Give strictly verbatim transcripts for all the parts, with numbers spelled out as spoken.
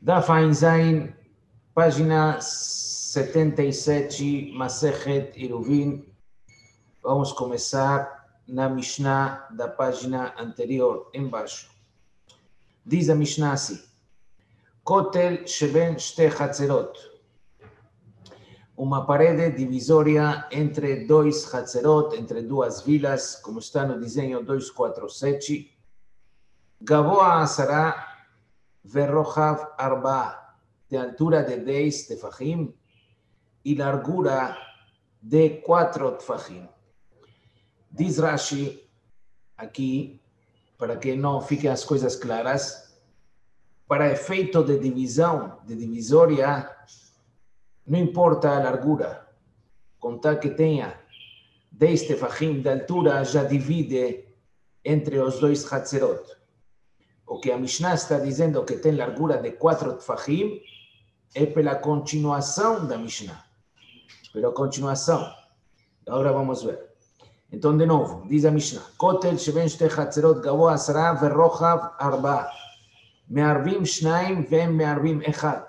Daf Ain Zain, página setenta e sete, Masechet Eruvin. Vamos começar na Mishnah da página anterior, embaixo. Diz a Mishnah assim: Kotel sheben shte chatzerot. Uma parede divisória entre dois chatzerot, entre duas vilas, como está no desenho duzentos e quarenta e sete. Gavoa asara verrochav arba, de altura de dez tefachim e largura de quatro tefachim. Diz Rashi aqui, para que não fiquem as coisas claras, para efeito de divisão, de divisória, não importa a largura, contar que tenha dez tefachim de altura, já divide entre os dois chatzerot. O que a Mishnah está dizendo que tem largura de quatro tefachim é pela continuação da Mishnah. Pela continuação. Agora vamos ver. Então, de novo, diz a Mishnah: Kotel sheben shte chatzerot gavoa asara verrochav arba. Me'arvim shnaim vem me'arvim echad.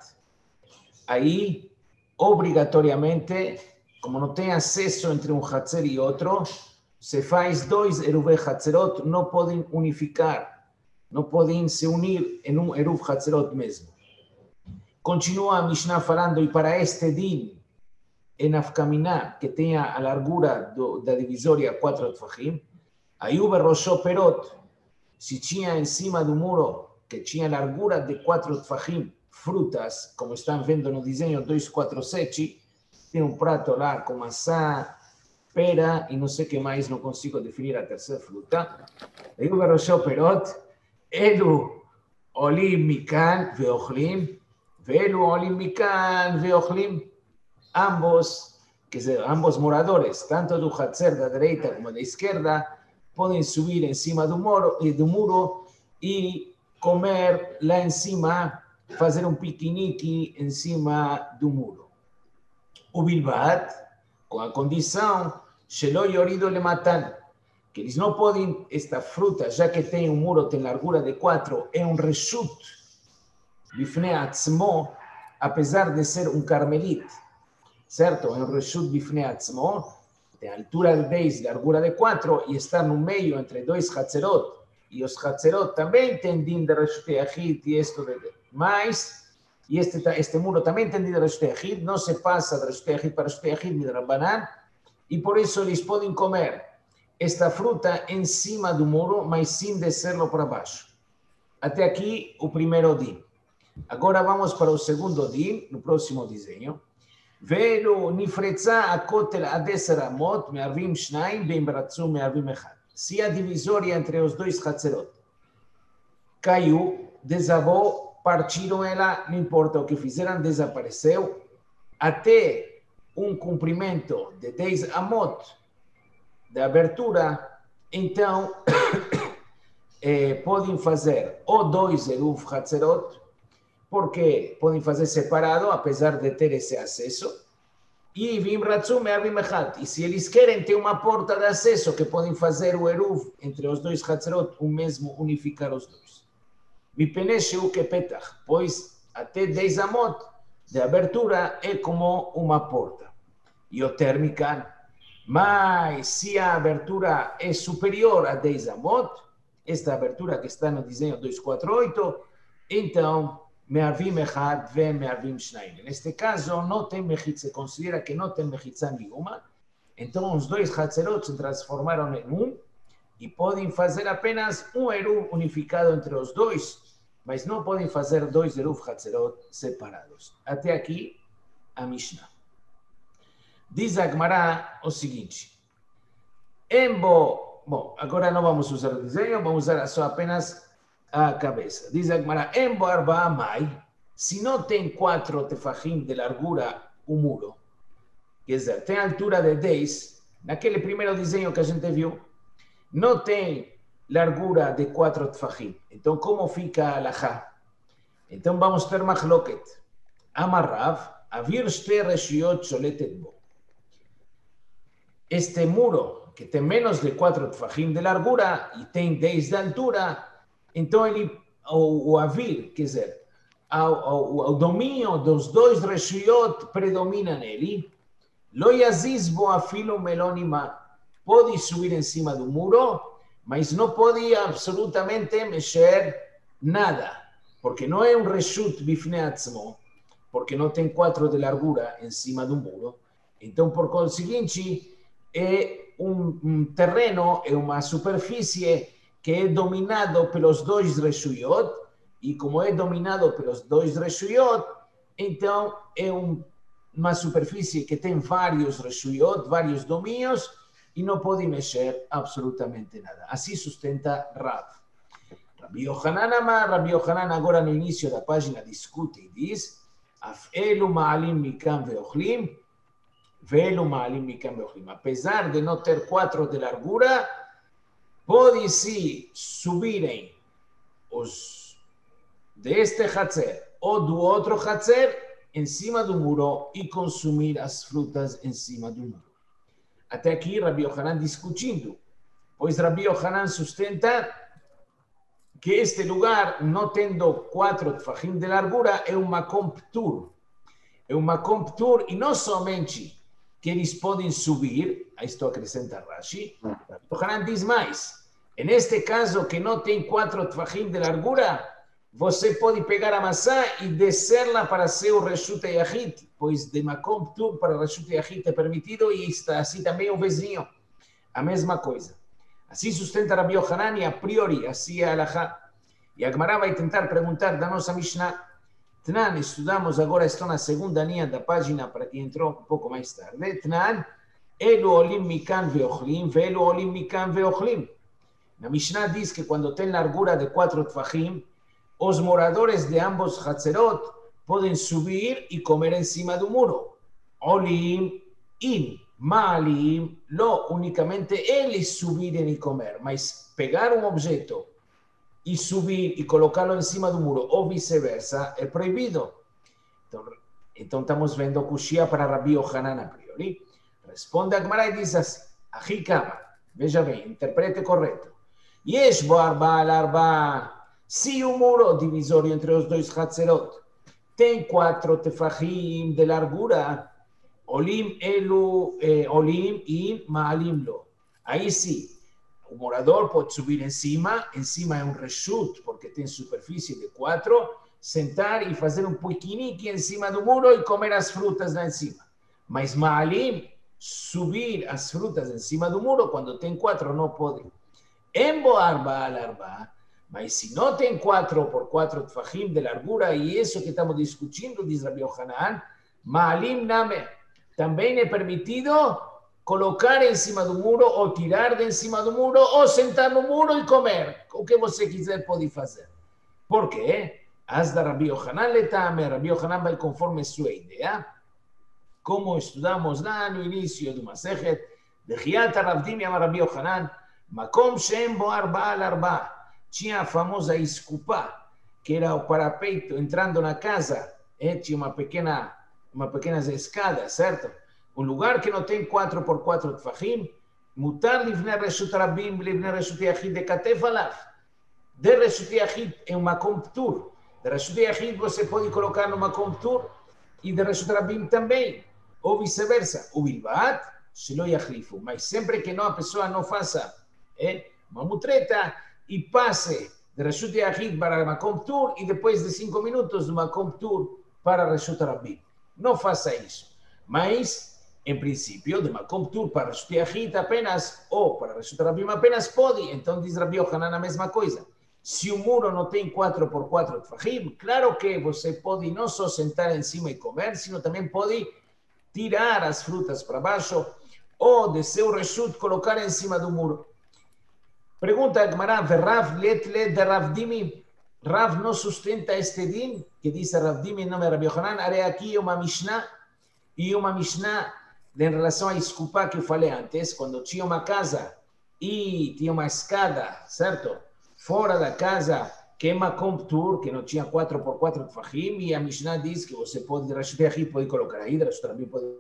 Aí, obrigatoriamente, como não tem acesso entre um chatzer e outro, se faz dois eruv chatzerot, não podem unificar. Não podem se unir em um eruv chatzerot mesmo. Continua a Mishnah falando, e para este din, em Afkaminá, que tenha a largura do, da divisória quatro tefachim, aí o berroshó perot, se tinha em cima do muro, que tinha largura de quatro tefachim, frutas, como estão vendo no desenho duzentos e quarenta e sete, tem um prato lá com maçã, pera e não sei o que mais, não consigo definir a terceira fruta. Aí o berroshó perot, אלו עולים מכאן ואוכלים, ואלו עולים מכאן ואוכלים, ambos, que se, ambos moradores, tanto do chatzer da direita como da esquerda, podem subir em cima do muro, do muro e comer lá em cima, fazer um piquenique em cima do muro. O bilbat, com a condição, shelo yorido lematan, que eles não podem, esta fruta, já que tem um muro, tem largura de quatro, é um reshut, bifnei atzmo, apesar de ser um carmelite, certo? É um reshut bifnei atzmo, tem altura de dez, largura de quatro, e está no meio entre dois chatzerot, e os chatzerot também têm din de reshut yachid, e isto de... Mas, e este, este muro também tem din de reshut yachid, não se passa de reshut yachid para reshut yachid, de Rabbanan, e por isso eles podem comer esta fruta em cima do muro, mas sem descerlo para baixo. Até aqui o primeiro din. Agora vamos para o segundo din, no próximo desenho. Velo nifretza akotel adeser amot, me'arvim shnaim, bem bratzu me'arvim echad. Se a divisória entre os dois chatzerot caiu, desabou, partiram ela, não importa o que fizeram, desapareceu, até um comprimento de dez amot, da abertura, então, eh, podem fazer ou dois eruv chatzerot, porque podem fazer separado, apesar de ter esse acesso, e vim ratzu me'arvim echad. E se eles querem ter uma porta de acesso, que podem fazer o eruv entre os dois chatzerot, o mesmo, unificar os dois. Mipnei shehu kepetach, pois até dez amot de abertura é como uma porta. E o térmica, mas se a abertura é superior a dez amot, esta abertura que está no desenho duzentos e quarenta e oito, então, me'arvim echad ve me'arvim shnaim. Neste caso, não tem mechitza, considera que não tem mechitza nenhuma, então os dois chatzerot se transformaram em um e podem fazer apenas um eruv unificado entre os dois, mas não podem fazer dois eruv chatzerot separados. Até aqui, a Mishnah. Diz a Gemara o seguinte: Embo, bom, agora não vamos usar o desenho, vamos usar só apenas a cabeça. Diz a Gemara: Embo arba amai, se não tem quatro tefachim de largura o muro, quer dizer, tem altura de dez, naquele primeiro desenho que a gente viu, não tem largura de quatro tefachim. Então, como fica a alahá? Então, vamos ter machloket. Amarrav, avir shte reshiot sholetet bo. Este muro, que tem menos de quatro tefachim de largura e tem dez de altura, então ele, o, o avir, quer dizer, ao, ao, ao domínio dos dois reshuyot predomina nele. Lo yaziz bo afilo melonima. Pode subir em cima do muro, mas não pode absolutamente mexer nada, porque não é um reshut bifnei atzmo, porque não tem quatro de largura em cima do muro. Então, por conseguinte, é um, um terreno, é uma superfície que é dominado pelos dois reshuyot, e como é dominado pelos dois reshuyot, então é um, uma superfície que tem vários reshuyot, vários domínios, e não pode mexer absolutamente nada. Assim sustenta Rav. Rabbi Yohanan Amar, Rabbi Yohanan agora no início da página discute e diz: Afelu ma'alim mikam ve'ochlim, ve'elu ma'alim mikam ve'ochlim. Apesar de não ter quatro de largura, pode-se subirem os deste Hatzer ou do outro Hatzer em cima do muro e consumir as frutas em cima do muro. Até aqui, Rabbi Yohanan discutindo, pois Rabbi Yohanan sustenta que este lugar, não tendo quatro tfachim de largura, é uma comptur. É uma comptur, e não somente que eles podem subir, aí estou acrescentando Rashi, Rabbi Yohanan diz mais, neste caso que não tem quatro tfachim de largura, você pode pegar a maçã e descer-la para ser o Reshut Yachid, pois de Makom Ptur para Reshut Yachid é permitido, e está assim também o vizinho. A mesma coisa. Assim sustenta Rabbi Yohanan, e a priori, assim é a Halachá. E a Gemara vai tentar perguntar da nossa Mishnah. Tnan, estudamos agora, estou na segunda linha da página, para quem entrou um pouco mais tarde. Tnan, Elu olim mikan veochlim, ve'elu olim mikan veochlim. Na Mishnah diz que quando tem largura de quatro tfachim, os moradores de ambos Hatzerot podem subir e comer em cima do muro. Olim, in, malim, lo, unicamente eles subirem e comer, mas pegar um objeto e subir e colocá-lo em cima do muro, ou vice-versa, é proibido. Então, então estamos vendo Kushia para Rabbi Yohanan a priori. Responde a Gemara e diz assim, Ahikama, veja bem, interprete correto. Yesh bo arba al arba. Se o muro divisório entre os dois Hatzerot tem quatro tefachim de largura, olim elu, eh, olim e maalim lo. Aí sim, o morador pode subir em cima, em cima é um reshut, porque tem superfície de quatro, sentar e fazer um piquenique em cima do muro e comer as frutas lá em cima. Mas maalim, subir as frutas em cima do muro, quando tem quatro, não pode. Embo arba al arba. Mas se não tem quatro por quatro tfachim de largura, e isso que estamos discutindo, diz Rabbi Yohanan, Ma'alim Name, também é permitido colocar em cima do muro, ou tirar de em cima do muro, ou sentar no muro e comer. O que você quiser pode fazer. Por quê? As da Rabbi Yohanan letame, Rabbi Yohanan vai conforme sua ideia, como estudamos lá no início do Masechet, de Chiata Ravdim Yamar Rabbi Yohanan, Makom Shem Bo Arba al Arba. Tinha a famosa escupá, que era o parapeito entrando na casa, eh? Tinha uma pequena, uma pequena escada, certo? Um lugar que não tem quatro por quatro tfachim, mutar livnei reshut rabim, livnei reshut yachid de katef alav. De reshut yachid é uma comptur. De reshut yachid você pode colocar numa comptur, e de reshut rabim também, ou vice-versa. O bilbat, se lo yachlifu. Mas sempre que não, a pessoa não faça eh? uma mutreta, e passe de Reshut Yachid para Makom Ptur e depois de cinco minutos de Makom Ptur para Reshut Rabim. Não faça isso. Mas, em princípio, de Makom Ptur para Reshut Yachid apenas, ou para Reshut Rabim apenas pode. Então diz Rabbi Yohanan a mesma coisa. Se o muro não tem quatro por quatro tfachim, claro que você pode não só sentar em cima e comer, sino também pode tirar as frutas para baixo, ou de seu Reshut colocar em cima do muro. Pergunta a Gemara, Rav let let de Rav Dimi, Rav não sustenta este din, que diz Rav Dimi em nome de Rabbi Yohanan, haré aqui uma Mishnah, e uma Mishnah em relação à escupá que eu falei antes, quando tinha uma casa e tinha uma escada, certo? Fora da casa, que é uma comptur, que não tinha quatro por quatro tfachim, e a Mishnah diz que você pode, de Reshut Yachid, pode colocar aí, de Reshut Rabim pode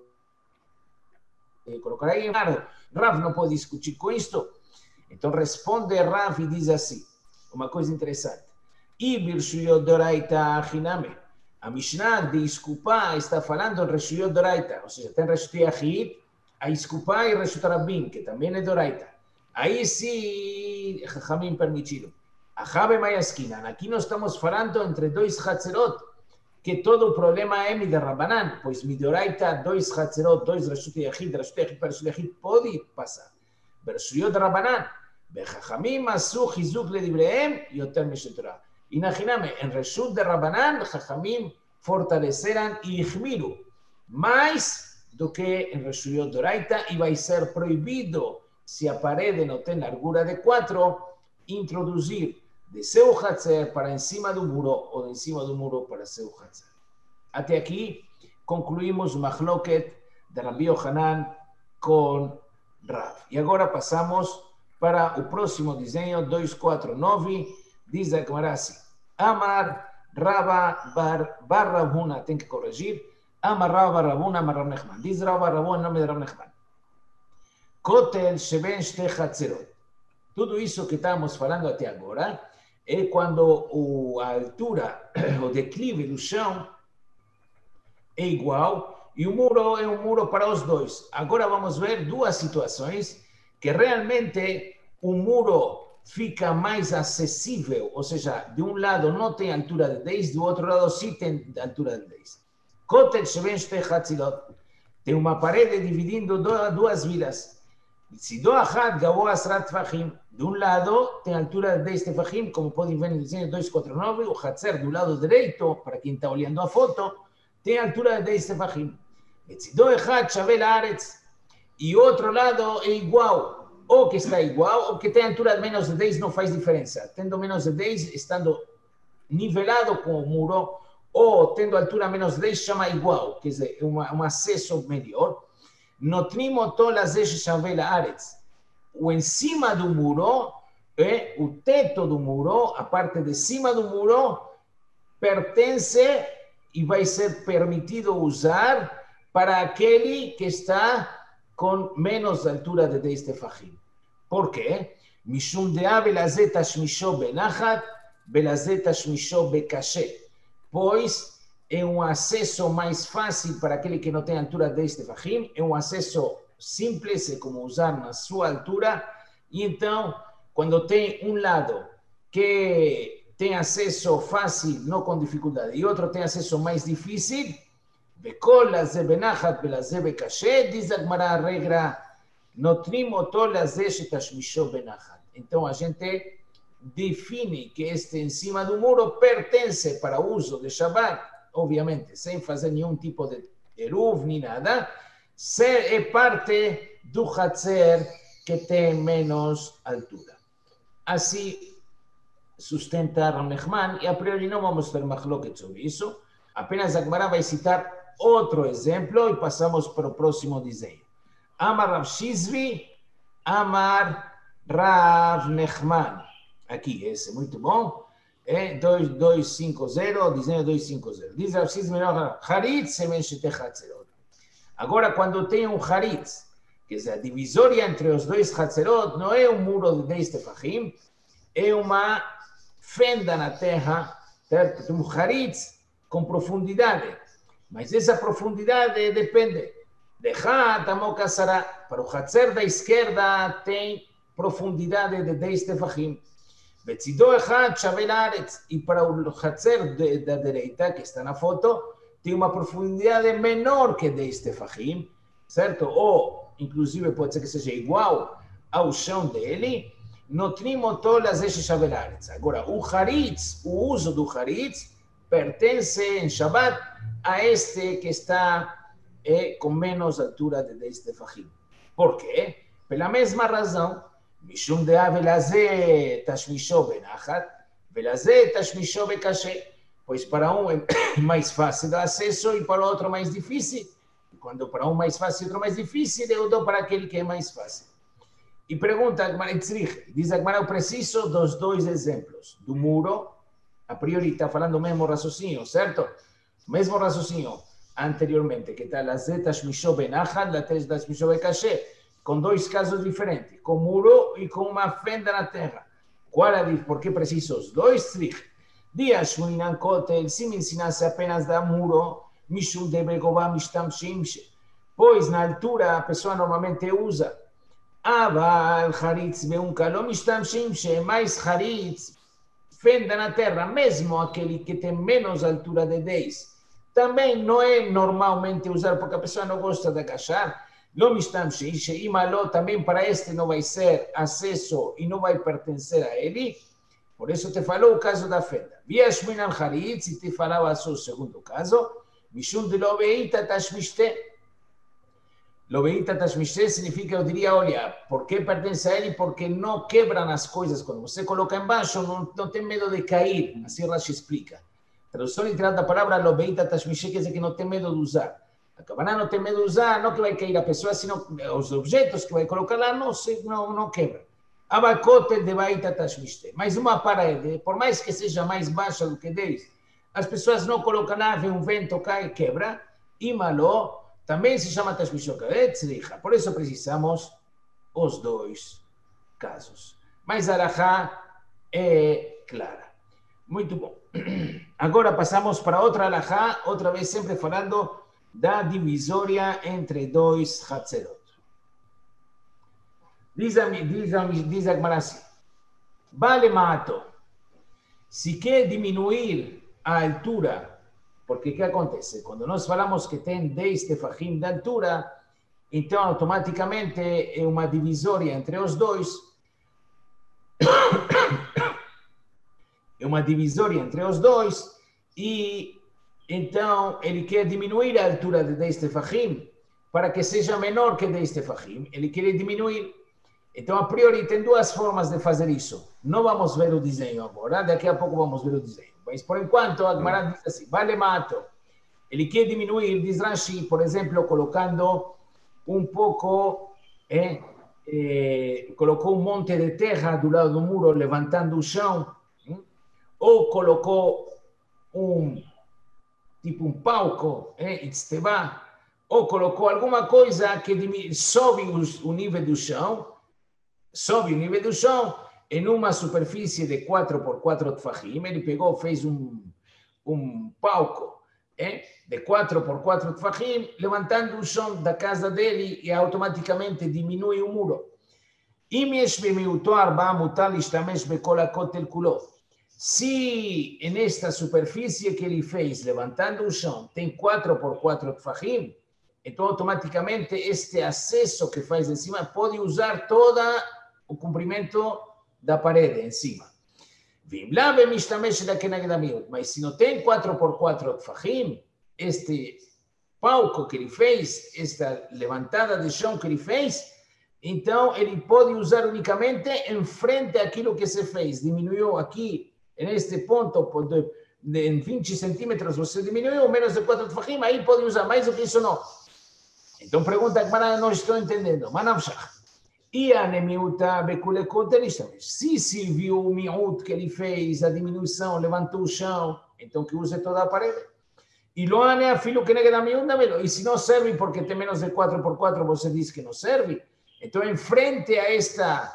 colocar aí. Rav não pode discutir com isto. Então responde Rav e diz assim, uma coisa interessante. E birshuyot doraita achiname. A Mishnah de Iskupá está falando em Reshuyot Doraita, ou seja, tem Reshut Yachid, a Iskupá e Reshut Rabim, que também é Doraita. Aí sim, Jajamim permitiram. A Jabe Mayaskinan, aqui nós estamos falando entre dois Hatzerot, que todo o problema é Midarabanan, pois Midoraita, dois Hatzerot, dois Reshut Yachid, Reshut Yachid para Reshut Yachid, pode passar. Reshuyot Rabanan, Bejajamim, Asu, Hizuk, Ledibrehem, Yoter Meshetorah. Imagíname, en Reshut de Rabanan, Jajamim fortaleceran y Ijmiru, mais do que en Reshuyot Doraita, y va a ser prohibido, si a parede no tem largura de cuatro, introducir de seu Hatzer para encima do muro o de encima do muro para seu Hatzer. Até aqui, concluímos o Mahloket de Rabbi Yohanan com Rav. E agora passamos para o próximo desenho, duzentos e quarenta e nove, diz a Gemara assim, Amar Rava Bar, Bar Ravuna, tem que corrigir, Amar Rava Ravuna, Amar Rav Nechman. Diz Rava Ravuna em nome de Rav Nechman. Kotel Sheben Shte Hatzerot. Tudo isso que estamos falando até agora é quando a altura, o declive do chão é igual e o muro é um muro para os dois. Agora vamos ver duas situações que realmente o muro fica mais acessível, ou seja, de um lado não tem altura de dez, do outro lado sim tem altura de dez. Kotel Sheben Shte Hatzerot. Tem uma parede dividindo duas vilas. Tzido Achat Gavoa Asrat Tefachim. De um lado tem altura de dez Tefachim, como podem ver no desenho duzentos e quarenta e nove. O Hatzer do lado direito, para quem está olhando a foto, tem altura de dez Tefachim. Tzido Achat Shavel Haaretz. E outro lado é igual. Ou que está igual, ou que tem altura de menos de dez, não faz diferença. Tendo menos de dez, estando nivelado com o muro, ou tendo altura menos de dez, chama igual, quer dizer, uma, um acesso melhor. Notrim oto lazeh sheshavel haaretz. O em cima do muro, é, o teto do muro, a parte de cima do muro, pertence e vai ser permitido usar para aquele que está com menos altura de dez tefachim. Por quê? Mishum de'a belazeh tashmisho benachat, belazeh tashmisho bekashe. Pois é um acesso mais fácil para aquele que não tem altura de dez tefachim, é um acesso simples, é como usar na sua altura, e então, quando tem um lado que tem acesso fácil, não com dificuldade, e outro tem acesso mais difícil, Bekol lazeh benachat belazeh bekashe, diz a Gemara a regra, notrim oto lazeh shetashmisho benachat. Então a gente define que este em cima do muro pertence para uso de Shabbat, obviamente, sem fazer nenhum tipo de eruv nem nada, é parte do Hatzer que tem menos altura. Assim sustenta Rav Nechman, e a priori não vamos ter machloket sobre isso, apenas a Gemara vai citar outro exemplo e passamos para o próximo desenho. Amar Rav Shizvi, Amar Rav Nechman. Aqui, esse, muito bom. É dois dois cinco zero, desenho dois cinco zero. Diz Rav Shizvi, Haritz semen shete hatzerot. Agora, quando tem um Haritz, quer dizer, a divisória entre os dois hatzerot, não é um muro de dez tefachim, é uma fenda na terra, certo? Um Haritz com profundidade. Mas essa profundidade depende. De Hat Amokasara, para o Hatzer da esquerda tem profundidade de dez tefachim. Betzido Echad Shavel Haaretz. E para o Hatzer da direita, que está na foto, tem uma profundidade menor que dez tefachim, certo? Ou, inclusive, pode ser que seja igual ao chão dele. Notrim oto lazeh sheshavel haaretz. Agora, o Haritz, o uso do Haritz, pertence em Shabbat a este que está eh, com menos altura de dez tefachim. Por quê? Pela mesma razão, Mishum de'a velazeh tashmisho benachat, velazeh tashmisho bekashe. Pois para um é mais fácil o acesso e para o outro mais difícil. E quando para um mais fácil e outro mais difícil, eu dou para aquele que é mais fácil. E pergunta a Gemara, diz a Gemara, eu preciso dos dois exemplos. Do muro, a priori está falando o mesmo raciocínio, certo? Mesmo raciocínio anteriormente, que está lazeh tashmisho benachat, lazeh tashmisho bekashe, com dois casos diferentes, com muro e com uma fenda na terra. Qual é a diferença? Por que preciso os dois? Dia Shmuinan Kotel, se me ensinasse apenas da muro, Mishum de Begobá Mishtam Shimshe, pois na altura a pessoa normalmente usa Aval Haritz Beunka, lo Mishtam Shimshe, mais Haritz, fenda na terra, mesmo aquele que tem menos altura de dez. Também não é normalmente usar, porque a pessoa não gosta de agachar. Lo Mishtam Shimshe, e malo também para este não vai ser acesso e não vai pertencer a ele. Por isso te falou o caso da fenda. Via Shmuinan Haritz, e te falava só o segundo caso. Mishum de Lobeita Tashmishte. Lobeita Tashmishte significa, eu diria, olha, por que pertence a ele? Porque não quebram as coisas. Quando você coloca embaixo, não, não tem medo de cair. Assim Rashi explica. Tradução literal da palavra Lobeita Tashmishte quer dizer que não tem medo de usar. A cabana não tem medo de usar, não que vai cair a pessoa, senão os objetos que vai colocar lá não, se, não, não quebram. Abacote de Baita Tashmishte. Mas uma parede, por mais que seja mais baixa do que dez, as pessoas não colocam lá, vem um vento, cai, quebra. E malo, também se chama Tashmishte. Por isso precisamos os dois casos. Mas a alahá é clara. Muito bom. Agora passamos para outra alahá, outra vez sempre falando da divisória entre dois hatzerot. Diz a, diz a, diz a Gemara assim, vale mato, se quer diminuir a altura, porque o que acontece? Quando nós falamos que tem dez tefahim de altura, então automaticamente é uma divisória entre os dois, é uma divisória entre os dois, e então ele quer diminuir a altura de dez tefahim, para que seja menor que dez tefahim, ele quer diminuir. Então, a priori, tem duas formas de fazer isso. Não vamos ver o desenho agora, daqui a pouco vamos ver o desenho. Mas, por enquanto, a Gemara diz assim, vale mato. Ele quer diminuir, diz Rashi, por exemplo, colocando um pouco, eh, eh, colocou um monte de terra do lado do muro, levantando o chão, hein? Ou colocou um, tipo um palco, eh, ou colocou alguma coisa que sobe o nível do chão, sobe o nível do chão em uma superfície de quatro por quatro tfahim. Ele pegou, fez um, um palco eh, de quatro por quatro tfahim, levantando o chão da casa dele e automaticamente diminui o muro. Se nesta superfície que ele fez, levantando o chão, tem quatro por quatro tfahim, então automaticamente este acesso que faz em cima pode usar toda o comprimento da parede em cima. Mas se não tem quatro por quatro tfahim, este palco que ele fez, esta levantada de chão que ele fez, então ele pode usar unicamente em frente àquilo que se fez. Diminuiu aqui, neste ponto, em vinte centímetros, você diminuiu menos de quatro tfahim, aí pode usar mais do que isso não. Então pergunta a Gemara, não estou entendendo. Manavshach. E a nemiuta bekulekot se serviu o miut que ele fez, a diminuição, levantou o chão, então que use toda a parede. E lo ane a filo que nega da miúda, e se não serve porque tem menos de quatro por quatro, você diz que não serve. Então, em frente a esta,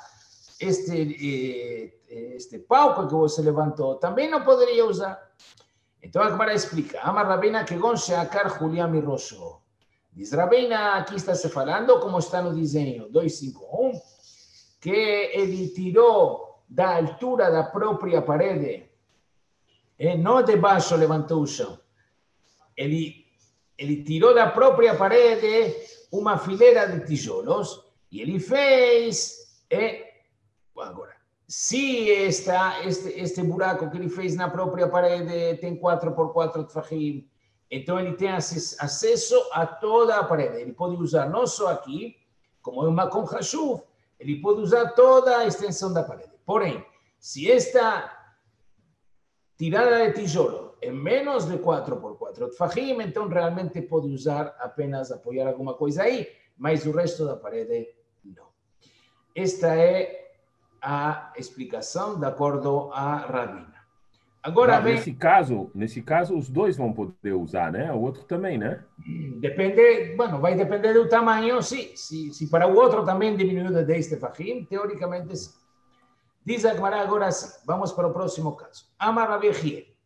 este, este palco que você levantou, também não poderia usar. Então, a Gemara explica. Amar Rabbeina que gon sheakar Julián mi rosho. Diz Rabbeina, aqui está se falando, como está no desenho dois cinco um, que ele tirou da altura da própria parede, eh, não de baixo levantou o chão. Ele, ele tirou da própria parede uma fileira de tijolos e ele fez, eh, agora, se esta, este, este buraco que ele fez na própria parede tem quatro por quatro tfahim, então ele tem acesso a toda a parede. Ele pode usar não só aqui, como é uma com hashuv, ele pode usar toda a extensão da parede. Porém, se esta tirada de tijolo é menos de quatro por quatro tfahim, então realmente pode usar apenas apoiar alguma coisa aí, mas o resto da parede não. Esta é a explicação de acordo a Rabina. Agora, vem... nesse caso, nesse caso, os dois vão poder usar, né? O outro também, né? Depende, bueno, vai depender do tamanho, sim. Se, se para o outro também diminuiu de dez tefahim, teoricamente sim. Diz a Gemara agora sim. Vamos para o próximo caso. Amar Rabi Hiel.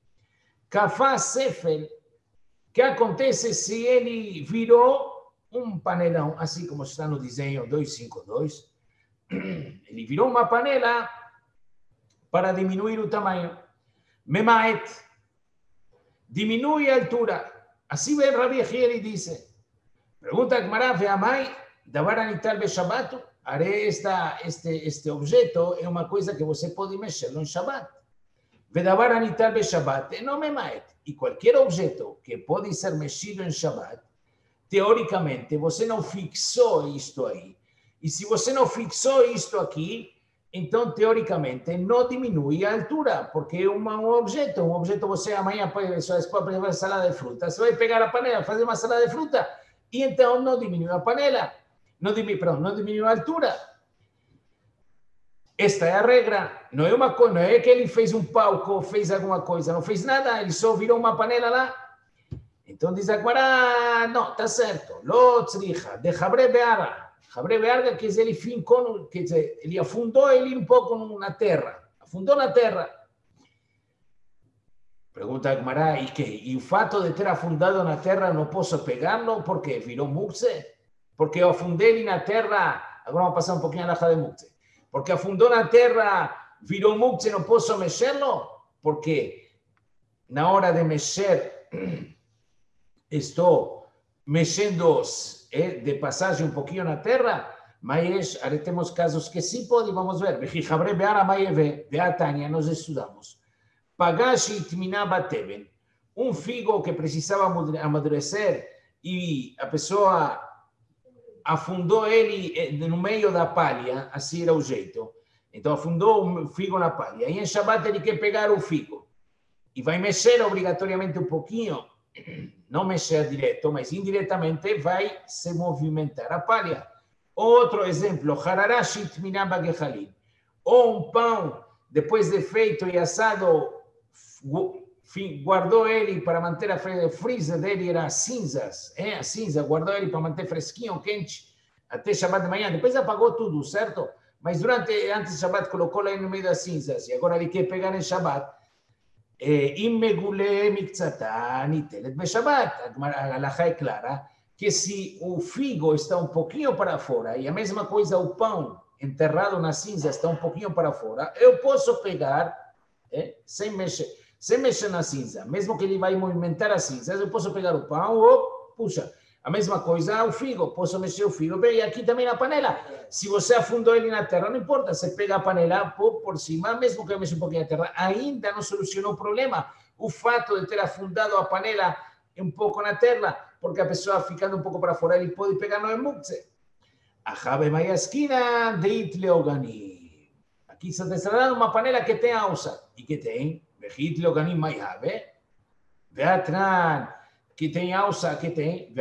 Kafá Sefel, que acontece se ele virou um panelão, assim como está no desenho duzentos e cinquenta e dois. Ele virou uma panela para diminuir o tamanho. Memaet, diminui a altura. Assim vem Rabi Yehiel e disse, pergunta a Gemara, ve a mãe, davar anital be Shabbat, haré esta, este, este objeto é uma coisa que você pode mexer no Shabbat. Ve davar anital be Shabbat, não memaet. E qualquer objeto que pode ser mexido em Shabbat, teoricamente, você não fixou isto aí. E se você não fixou isto aqui, então, teoricamente, não diminui a altura, porque é uma, um objeto. Um objeto, você amanhã pode fazer salada de fruta, você vai pegar a panela, fazer uma salada de fruta, e então não diminui a panela, não diminui, perdão, não diminui a altura. Esta é a regra. Não é, uma, não é que ele fez um palco, fez alguma coisa, não fez nada, ele só virou uma panela lá. Então diz agora, não, está certo. Lo tzricha, de Habre Beara. Habre Beara, quer dizer, ele fincou, quer dizer, ele afundou ele um pouco na terra. Afundou na terra. Pergunta a Gemara, e que? E o fato de ter afundado na terra, não posso pegá-lo? Por quê? Virou mukse? Porque eu afundei ele na terra, agora vamos passar um pouquinho a laja de mukse. Porque afundou na terra, virou mukse, não posso mexê-lo? Porque na hora de mexer, estou mexendo de passagem um pouquinho na terra, mas temos casos que sim pode, vamos ver. Nós estudamos. Pagashi itminaba teben, um figo que precisava amadurecer e a pessoa afundou ele no meio da palha, assim era o jeito. Então afundou o figo na palha. E em Shabbat ele quer pegar o figo e vai mexer obrigatoriamente um pouquinho. Não mexer direto, mas indiretamente vai se movimentar a palha. Outro exemplo, hararashit minaba gehalim. Ou um pão, depois de feito e assado, guardou ele para manter a freezer dele, era cinzas, é, a cinza, guardou ele para manter fresquinho, quente, até Shabbat de manhã. Depois apagou tudo, certo? Mas durante, antes de Shabbat, colocou lá no meio das cinzas, e agora ele quer pegar em Shabbat. אם מגולה מקצתה ניטלת בשבת. ההלכה é clara que se o figo está um pouquinho para fora e a mesma coisa o pão enterrado na cinza está um pouquinho para fora, eu posso pegar é, sem mexer, sem mexer na cinza, mesmo que ele vai movimentar a cinza, eu posso pegar o pão ou puxa. A mesma coisa o figo, posso mexer o figo, e aqui também na panela. Se você afundou ele na terra, não importa, você pega a panela por, por cima, mesmo que eu mexa um pouquinho na terra, ainda não solucionou o problema. O fato de ter afundado a panela um pouco na terra, porque a pessoa ficando um pouco para fora, ele pode pegar no emukse. Achabe maiaskina deit leogani. Aqui se está dando uma panela que tem alça. E que tem? Vehit leogani maiabe. Veatran. Que tem alça, que tem,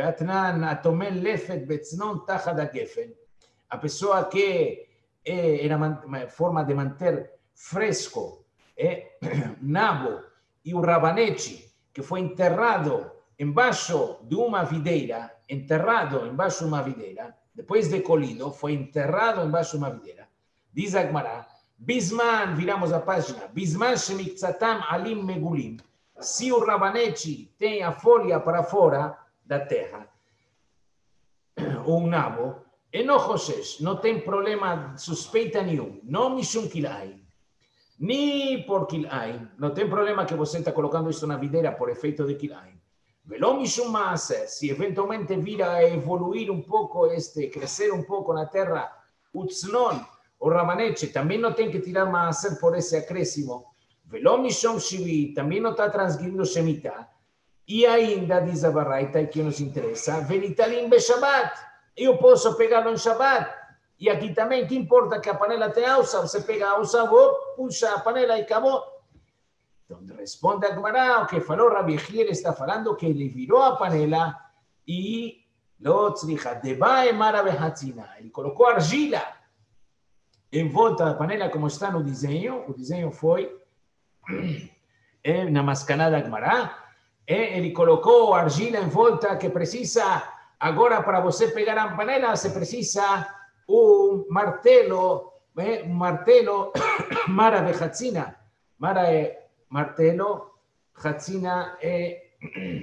a pessoa que é, era uma forma de manter fresco, é, nabo e o rabanete, que foi enterrado embaixo de uma videira, enterrado embaixo de uma videira, depois de colhido, foi enterrado embaixo de uma videira. Diz a Gemara, Bisman, viramos a página, Bisman shemikzatam alim megulim. Se o rabanete tem a folha para fora da terra, ou o nabo, e não roches, não tem problema, suspeita nenhum, não mishum kilai, nem por kilai, não tem problema que você está colocando isso na videira por efeito de kilai. Veló mishum maaser, se eventualmente vira a evoluir um pouco, este, crescer um pouco na terra, o tznon, o rabanete, também não tem que tirar maaser por esse acréscimo. Veló mishom shivi, também não está transgredindo Shemitah. E ainda, diz a Baraita, que nos interessa, venitalim be Shabbat. Eu posso pegá-lo em Shabbat. E aqui também, que importa que a panela tenha alça, você pega a alça, puxa a panela e acabou. Então, responde a Gemara, o que falou Rabi Yehiel está falando que ele virou a panela e lo tzricha, debae mara behatzina. Ele colocou argila em volta da panela, como está no desenho. O desenho foi é, na mascanada Gemara, é, ele colocou argila em volta que precisa, agora para você pegar a panela, você precisa um martelo, é, um martelo, mara behatzina, mara é martelo, Hatzina é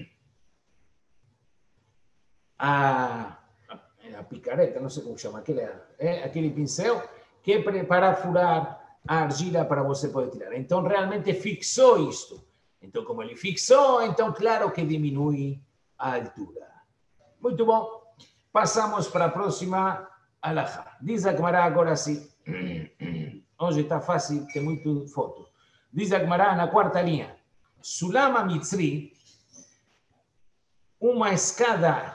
a, a picareta, não sei como chama, aquele, é aquele pincel que é para furar a argila para você poder tirar. Então, realmente fixou isto. Então, como ele fixou, então, claro que diminui a altura. Muito bom. Passamos para a próxima alahá. Diz a Gemara agora sim. Hoje está fácil, tem muito foto. Diz a Gemara na quarta linha. Sulama Mitzri, uma escada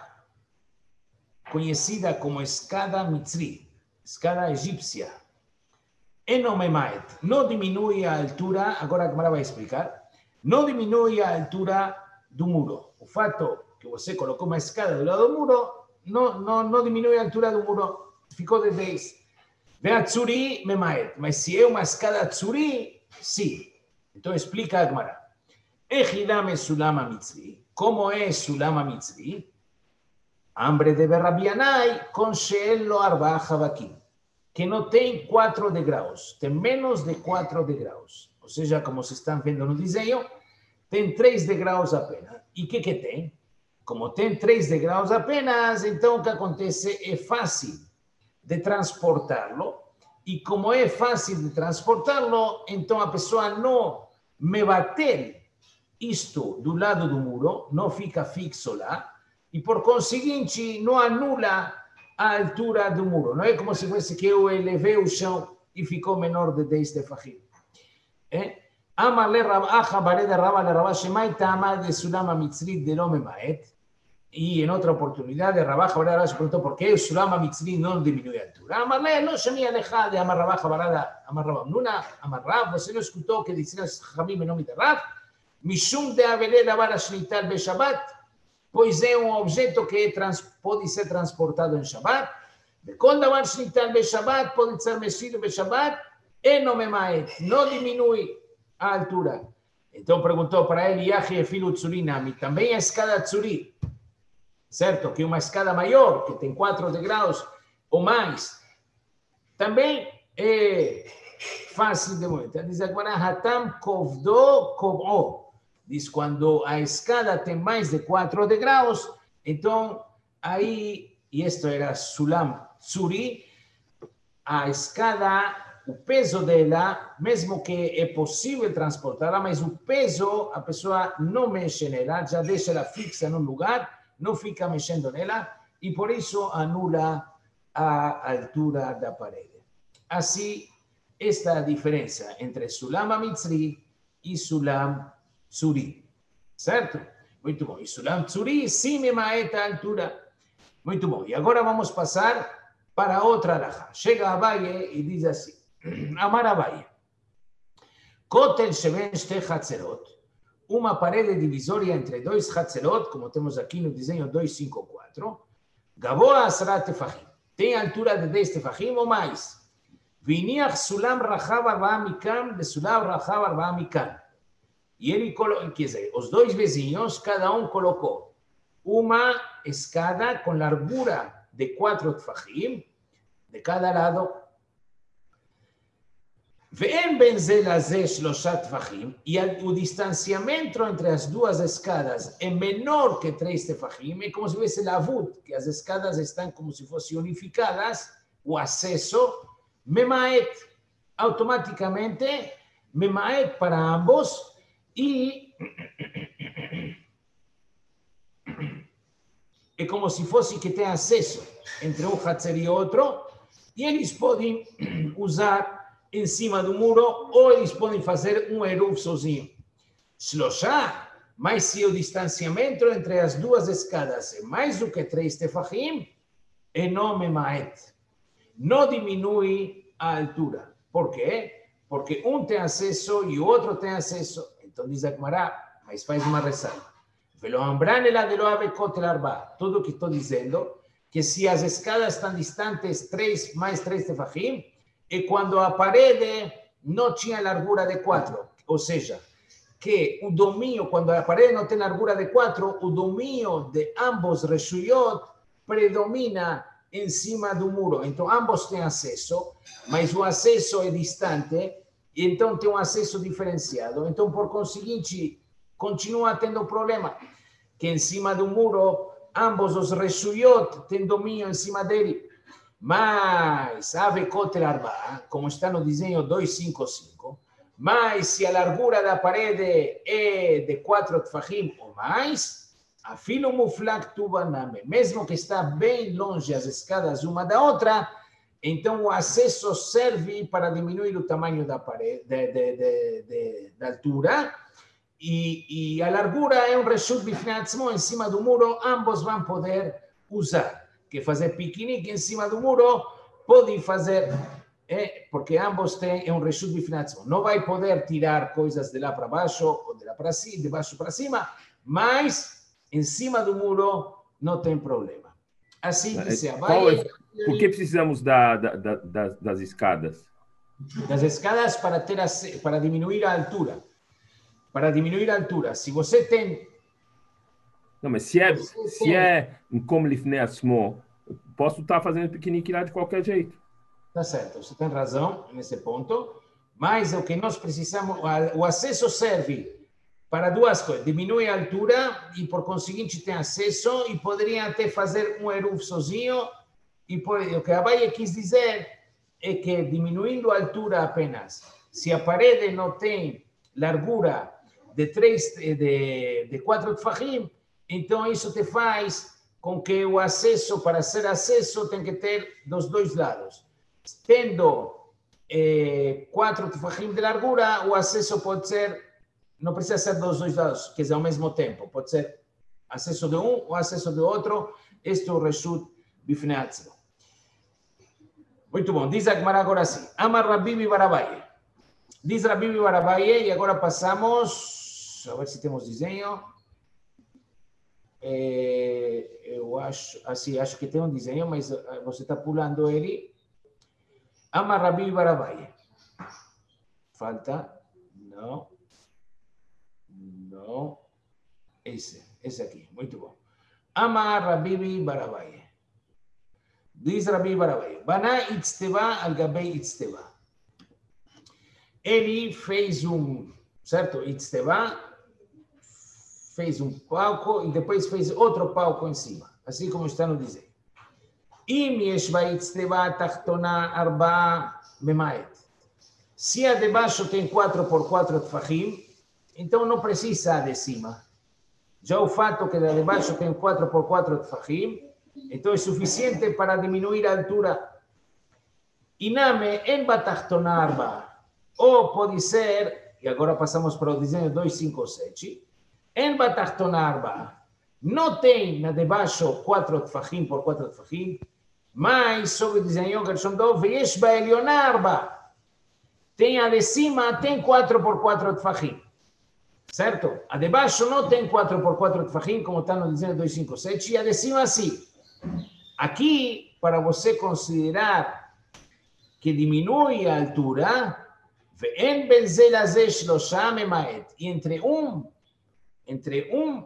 conhecida como escada Mitzri, escada egípcia. Enomemaet, não diminui a altura, agora a Gemara vai explicar, não diminui a altura do muro. O fato que você colocou uma escada do lado do muro, não, não, não diminui a altura do muro, ficou de dez. De Atsuri, Memaet, mas se é uma escada Atsuri, sim. Então explica a Gemara. Ejidame Sulama Mitzri, como é Sulama Mitzri? Hambre de Berrabianai, com Sheelo Arba Havakim, que não tem quatro degraus, tem menos de quatro degraus. Ou seja, como vocês estão vendo no desenho, tem três degraus apenas. E o que que tem? Como tem três degraus apenas, então o que acontece é fácil de transportá-lo. E como é fácil de transportá-lo, então a pessoa não me bater isto do lado do muro, não fica fixo lá, e por conseguinte não anula a altura do muro. Não é como se fosse que eu elevei o chão e ficou menor de dez tefachim. Amale Rabacha Bareda Rabba le Rabba Shemai Tama de Sulama Mitzri de Lome Maet. Y en otra oportunidad de Rabaja Barada se preguntó por qué el Sulama Mitzri no disminuye altura. Amarle no se me aleja de Amar Rabaja Barada, Amar Rabamnuna, Amar Rab, você não escutou que dizia Jamim em nome de Rab? Mishum de Avelé da Vara Shnital Be Shabbat, pois é um objeto que trans, pode ser transportado em Shabbat. De Kol Davar Shnital Be Shabbat, pode ser mexido Be Shabbat, e não me maet, não diminui a altura. Então perguntou para ele, Yahi Efilu Tsurinami, também a escada Tsuri, certo? Que uma escada maior, que tem quatro degraus ou mais, também é fácil de montar. Diz agora, Hatam Kovdo Kov'o. Diz, quando a escada tem mais de quatro degraus, então aí, e isto era Sulam Tsuri, a escada, o peso dela, mesmo que é possível transportá-la, mas o peso, a pessoa não mexe nela, já deixa ela fixa num lugar, não fica mexendo nela, e por isso anula a altura da parede. Assim, esta é a diferença entre Sulam Mitzri e Sulam Tsuri. Certo? Muito bom. E Sulam Tsuri sim me maeta a altura. Muito bom. E agora vamos passar para outra alahá. Chega a Abaye e diz assim, Amar Abaye, Kotel Sheben Shte Hatzerot, uma parede divisória entre dois Hatzerot, como temos aqui no desenho dois cinco quatro, Gavoa Asrat Tefachim, tem altura de dez Tefachim ou mais. Viniach Sulam Rachav Arba'a Mikam de Sulam Rachav Arba'a Mikam. E ele colocou, quer dizer, os dois vizinhos, cada um colocou uma escada com largura de quatro Tefachim, de cada lado. Ve'en ben ze laze shlosha tefachim, e o distanciamento entre as duas escadas é menor que três tefachim, é como se fosse lavut, que as escadas estão como se fossem unificadas, o acesso, memaet, automaticamente, memaet para ambos, e é como se fosse que tem acesso entre um hatzer e outro, e eles podem usar em cima do muro, ou eles podem fazer um eruv sozinho. Shloshá, mas se o distanciamento entre as duas escadas é mais do que três tefachim, é não memaet. Não diminui a altura. Por quê? Porque um tem acesso e o outro tem acesso. Então diz a Gemara, mas faz uma ressalva. Tudo o que estou dizendo, que se as escadas estão distantes três mais três tefachim, e quando a parede não tinha largura de quatro, ou seja, que o domínio, quando a parede não tem largura de quatro, o domínio de ambos reshuyot predomina em cima do muro. Então, ambos têm acesso, mas o acesso é distante, e então tem um acesso diferenciado. Então, por conseguinte, continua tendo problema, que em cima do muro, ambos os reshuyot têm domínio em cima dele. Mas, ave kotel arba, como está no desenho duzentos e cinquenta e cinco, mas se a largura da parede é de quatro tfachim ou mais, afilo muflak tubaname, mesmo que está bem longe as escadas uma da outra, então o acesso serve para diminuir o tamanho da parede, de, de, de, de, da altura, e, e a largura é um reshut bifnei atzmo, em cima do muro, ambos vão poder usar. Que fazer piquenique em cima do muro, pode fazer, é, porque ambos têm um reshut bifnei atzmo. Não vai poder tirar coisas de lá para baixo, ou de lá para cima, de baixo para cima, mas em cima do muro não tem problema. Assim disse a Abaye. Por que precisamos da, da, da, das, das escadas? Das escadas para, ter a, para diminuir a altura. Para diminuir a altura. Se você tem... Não, mas se é, se tem... é um como lifnei atzmo, posso estar fazendo piquenique lá de qualquer jeito. Tá certo, você tem razão nesse ponto. Mas o que nós precisamos... O acesso serve para duas coisas. Diminui a altura e, por conseguinte, tem acesso e poderia até fazer um eruv sozinho. E o que a Abaye quis dizer é que, diminuindo a altura apenas, se a parede não tem largura de, três, de, de quatro tfachim, então isso te faz com que o acesso, para ser acesso, tem que ter dos dois lados. Tendo eh, quatro tfachim de largura, o acesso pode ser, não precisa ser dos dois lados, quer dizer, ao mesmo tempo. Pode ser acesso de um ou acesso do outro. Este é o reshut bifnei atzmo. Muito bom. Diz a Gemara agora assim. Amar Rabi bar Abaye. Diz Rabi bar Abaye, e agora passamos, a ver se temos desenho. É, eu acho, assim, acho que tem um desenho, mas você está pulando ele. Amar Rabi bar Abaye. Falta? Não. Não. Esse, esse aqui. Muito bom. Amar Rabi bar Abaye. Diz Rabi bar Abaye, Baná itzteva al gabei itzteva. Ele fez um, certo? Itzteva fez um palco e depois fez outro palco em cima, assim como está no desenho. Im yesh ba itzteva tachtona arba memaet. Se a de baixo tem quatro por quatro tfachim, então não precisa a de cima. Já o fato que a de baixo tem quatro por quatro tfachim, então é suficiente para diminuir a altura. Iname en batachtona arba. Ou pode ser, e agora passamos para o desenho duzentos e cinquenta e sete, en batachtona arba. Não tem na de baixo quatro tfachim por quatro tfachim, mas sobre o desenho Gershon Dov, veyesh ba eliona arba. Tem a de cima, tem quatro por quatro tfachim. Certo? A de baixo não tem quatro por quatro tfachim, como está no desenho duzentos e cinquenta e sete, e a de cima sim. Aqui, para você considerar que diminui a altura, e entre um, entre um,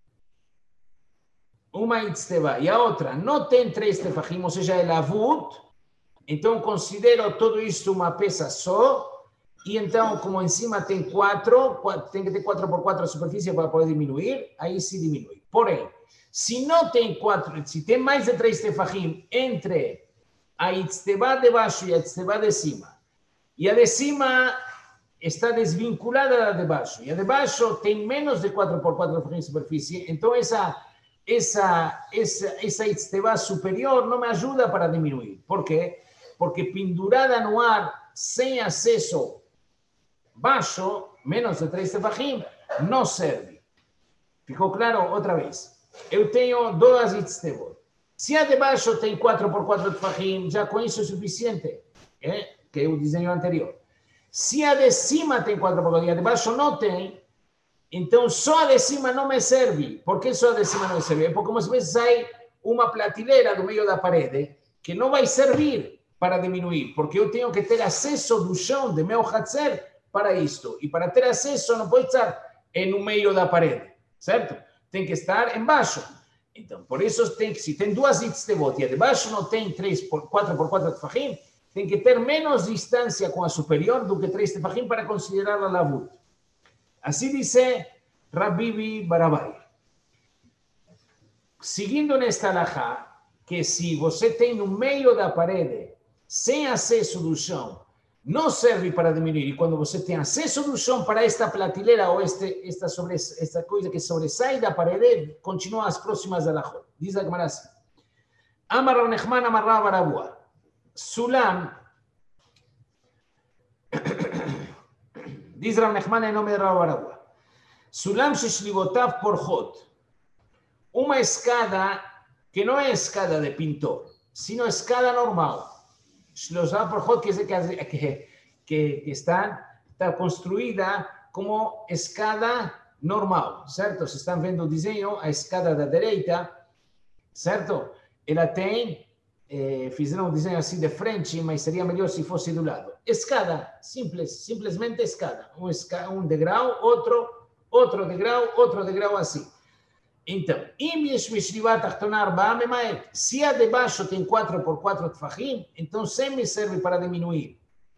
uma itzteva e a outra não tem três tefachim, ou seja, é lavut, então considero tudo isso uma peça só, e então, como em cima tem quatro, tem que ter quatro por quatro a superfície para poder diminuir, aí se diminui. Porém, se não tem quatro, se tem mais de três tefachim entre a itzteva de baixo e a itzteva de cima, e a de cima está desvinculada da de baixo, e a de baixo tem menos de quatro por quatro tefachim de superfície, então essa, essa, essa, essa itzteva superior não me ajuda para diminuir. Por quê? Porque pendurada no ar, sem acesso baixo, menos de três tefachim, não serve. Ficou claro? Outra vez. Eu tenho duas itztevot. Se a de baixo tem quatro por quatro tefachim, já com isso é suficiente, é? Que é o desenho anterior. Se a de cima tem quatro por quatro e a de baixo não tem, então só a de cima não me serve. Por que só a de cima não me serve? É porque às vezes sai uma prateleira do meio da parede que não vai servir para diminuir, porque eu tenho que ter acesso do chão de meu hatzer para isto. E para ter acesso não pode estar no meio da parede, certo? Tem que estar embaixo. Então, por isso, tem que, se tem duas itztevot e a de baixo não tem quatro por quatro tefachim, tem que ter menos distância com a superior do que três tefachim para considerar a lavut. Assim diz Rabibi Barabai. Seguindo nesta alahá, que se você tem no meio da parede, sem acesso do chão, não serve para diminuir. E quando você tem acesso do chão para esta prateleira ou este, esta, sobre, esta coisa que sobressai da parede, continua as próximas alahot. Diz a Gemara assim. Amar Rav Nechman, Amar Rav Barabua. Sulam, diz Rav Nechman em nome de Rav Barabua. Sulam sheshlivotav porchot. Uma escada que não é escada de pintor, sino escada normal. Shloshah porchot que, que, que, que está, está construída como escada normal, certo? Se estão vendo o desenho, a escada da direita, certo? Ela tem, eh, fizeram um desenho assim de frente, mas seria melhor se fosse do lado. Escada, simples, simplesmente escada. Um, esca, um degrau, outro, outro degrau, outro degrau assim. Então, se a de baixo tem quatro por quatro tefachim, então sempre serve para diminuir.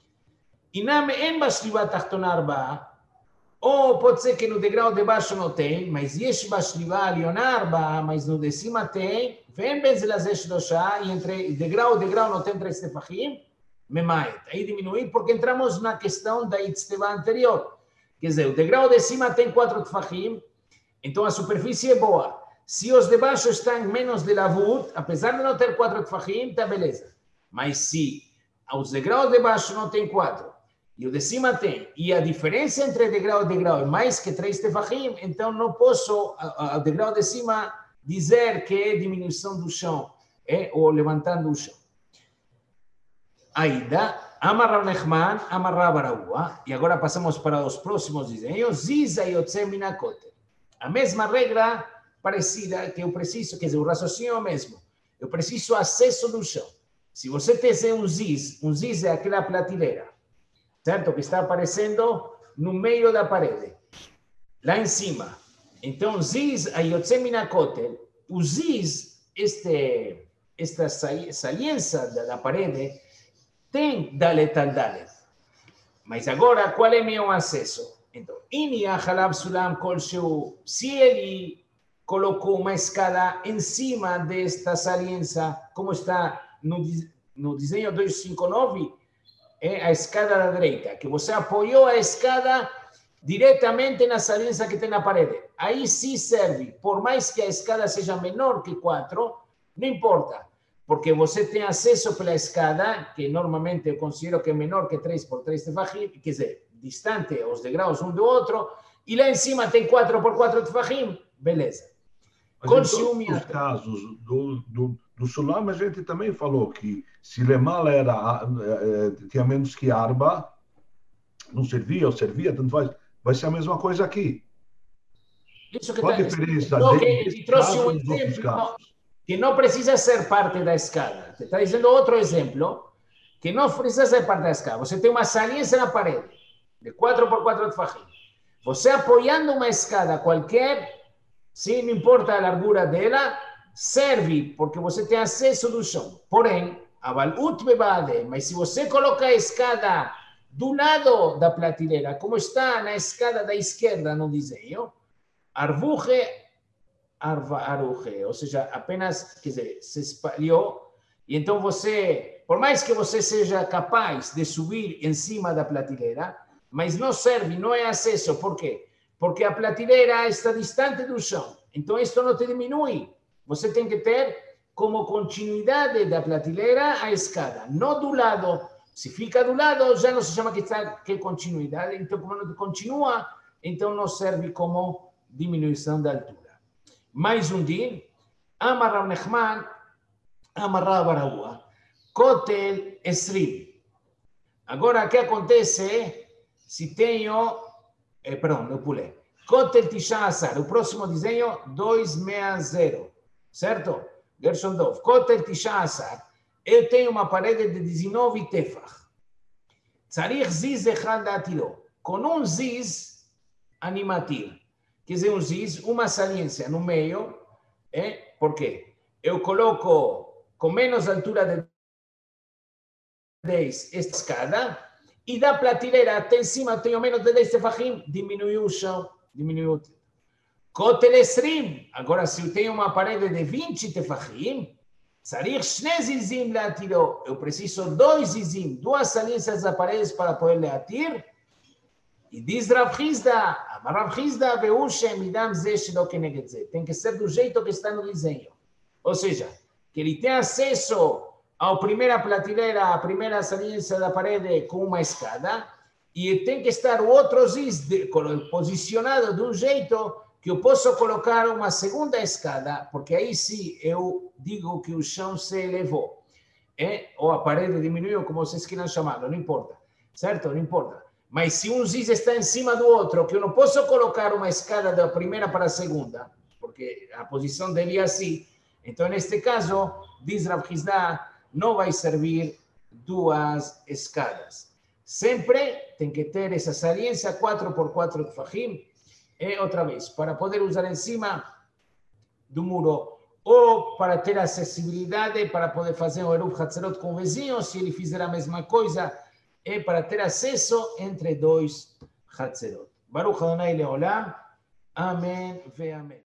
Ou pode ser que no degrau de baixo não tem, mas yesh bashliva alionarba, mas no de cima tem, vem benzelazeh doshá, e entre degrau e degrau não tem três tefachim, memait. Aí diminuir, porque entramos na questão da itzteva anterior. Quer dizer, o degrau de cima tem quatro tefachim, então a superfície é boa. Se os de baixo estão menos de lavut, apesar de não ter quatro tefachim, está beleza. Mas se os degraus de baixo não tem quatro, e o de cima tem, e a diferença entre degrau e degrau é mais que três tefachim, então não posso, ao degrau de cima, dizer que é diminuição do chão, é, ou levantando o chão. Ainda, Amar Rav Nechman, Amar Rav Barabua, e agora passamos para os próximos desenhos, Ziza Yotze Minakote. A mesma regra parecida que eu preciso, quer dizer, o raciocínio é o mesmo. Eu preciso acesso do chão. Se você tem um ziz, um ziz é aquela prateleira, certo? Que está aparecendo no meio da parede, lá em cima. Então, ziz, a Yotze Minakotel, o ziz, este, esta saliência da, da parede, tem dalet al dalet. Mas agora, qual é meu acesso? Então, se ele colocou uma escada em cima desta saliência, como está no, no desenho duzentos e cinquenta e nove, é a escada da direita, que você apoiou a escada diretamente na saliência que tem na parede. Aí sim serve, por mais que a escada seja menor que quatro, não importa, porque você tem acesso pela escada, que normalmente eu considero que é menor que três por três tefachim, quer dizer, distante os degraus um do outro, e lá em cima tem quatro por quatro tefachim, beleza. Mas em todos os casos do, do, do Sulam, a gente também falou que se Lemal era, tinha menos que Arba, não servia ou servia, tanto faz, vai ser a mesma coisa aqui. Isso que Qual a tá, diferença no, desse caso e dos outros casos? Que não precisa ser parte da escada. Te está dizendo outro exemplo, que não precisa ser parte da escada. Você tem uma saliência na parede, de quatro por quatro tefachim. Você apoiando uma escada qualquer, sim, não importa a largura dela, serve, porque você tem acesso do chão. Porém, mas se você coloca a escada do lado da prateleira, como está na escada da esquerda no desenho, arvuje, arva, aruje, ou seja, apenas, quer dizer, se espalhou, e então você, por mais que você seja capaz de subir em cima da prateleira, mas não serve, não é acesso. Por quê? Porque a prateleira está distante do chão. Então, isso não te diminui. Você tem que ter como continuidade da prateleira a escada, não do lado. Se fica do lado, já não se chama que, está, que é continuidade. Então, como não continua, então não serve como diminuição da altura. Mais um din, Amar Rav Nechman, Amar Rav Barabua, Kotel Esrim. Agora, o que acontece se tenho... Eh, perdão, eu pulei. Kotel Tisha Asar, o próximo desenho, duzentos e sessenta, certo? Gershon Dov. Kotel Tisha Asar, eu tenho uma parede de dezenove tefach. Tzarich ziz echad datilo. Com um ziz animatir. Quer dizer, um ziz, uma saliência no meio. É? Por quê? Eu coloco com menos altura de dez esta escada, e da prateleira até em cima tenho menos de dez tefachim, diminuiu o chão, diminuiu o tempo. Kotel Esrim. Agora, se eu tenho uma parede de vinte tefachim, Sarich Shne Zizim Leatiro. Eu preciso dois zizim, duas saliências da parede para poder leatir. E diz Rav Hizda, Rav Hizda veu Shemidam Ze Shelo Keneged Ze. Tem que ser do jeito que está no desenho. Ou seja, que ele tem acesso à primeira prateleira, à primeira saliência da parede com uma escada, e tem que estar o outro ziz posicionado de um jeito que eu posso colocar uma segunda escada, porque aí sim eu digo que o chão se elevou, é? Ou a parede diminuiu, como vocês queiram chamar, não importa, certo? Não importa. Mas se um ziz está em cima do outro, que eu não posso colocar uma escada da primeira para a segunda, porque a posição dele é assim, então neste caso, diz Rav Hizda, não vai servir duas escadas. Sempre tem que ter essa saliência quatro por quatro tefachim, e outra vez, para poder usar em cima do muro, ou para ter acessibilidade, para poder fazer um Eruv Hatzerot com o vizinho, se ele fizer a mesma coisa, é para ter acesso entre dois Hatzerot. Baruch Adonai Leolam, Amém ve Amém.